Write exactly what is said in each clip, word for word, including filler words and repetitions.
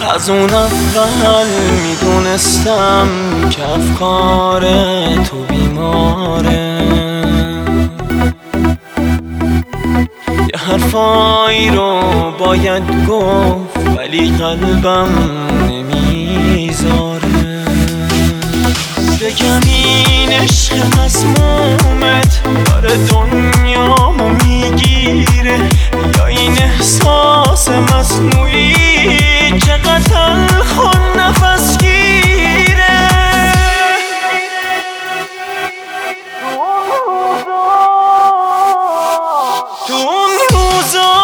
از اون اول میدونستم که افکار تو بیماره، یه حرفایی رو باید گفت ولی قلبم نمیذاره. بگم این عشق مسمومت داره دنیامو میگیره، یا این احساس مصنوعی چقدر تلخ و نفس گیره. تو اون روزا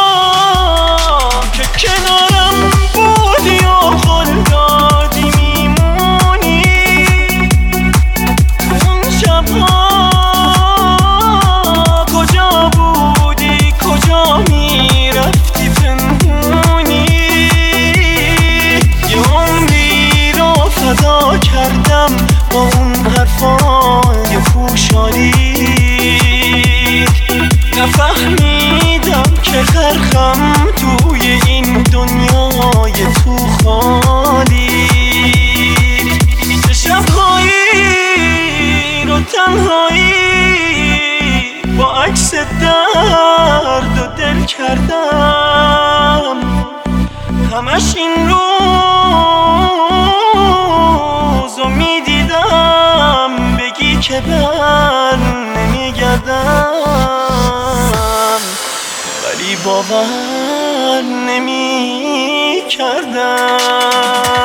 که کنارم بودی و قول دادی میمونی، تو اون شبها کجا بودی، کجا میرفتی پنهونی؟ یه عمری رو فدا کردم با اون حرفای پوشالی، نفهمیدم که غرقم توی این دنیای تو خالی. چه شبهایی رو تنهایی با عکس درد و دل کردم، همش این روزو میدیدم بگی که بر نمیگردم، ولی باور نمی کردم.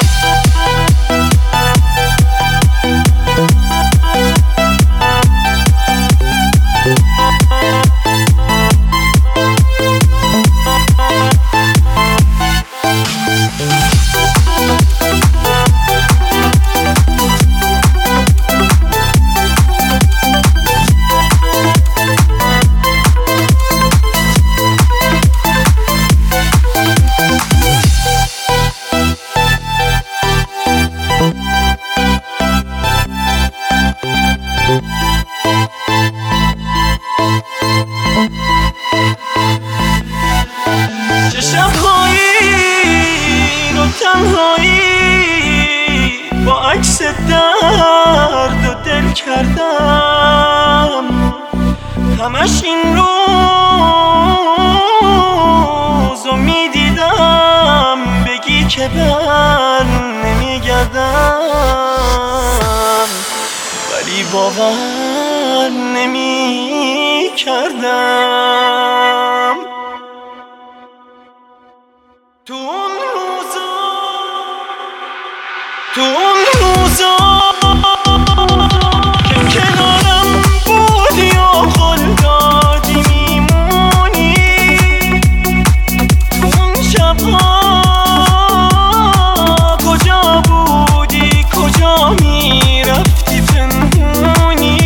چه شبهایی رو تنهایی با عکس درد و دل کردم، همش این روزو میدیدم بگی که بر نمیگردم، ولی باور نمی کردم. تو اون روزا تو اون روزا که کنارم بودی و قول دادی میمونی، تو اون شبها کجا بودی، کجا میرفتی پنهونی؟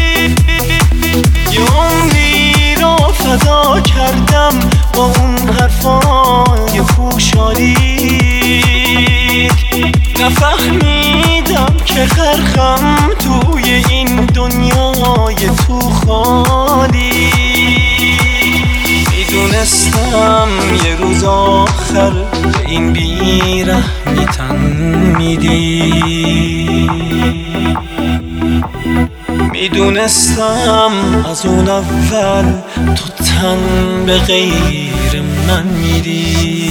یه عمری رو فدا کردم با اون حرفای پوشالی، نفهمیدم که غرقم توی این دنیای تو خالی. میدونستم یه روز آخر به این بیرحمی تن میدی، میدونستم از اون اول تو تن به غیر من میدی.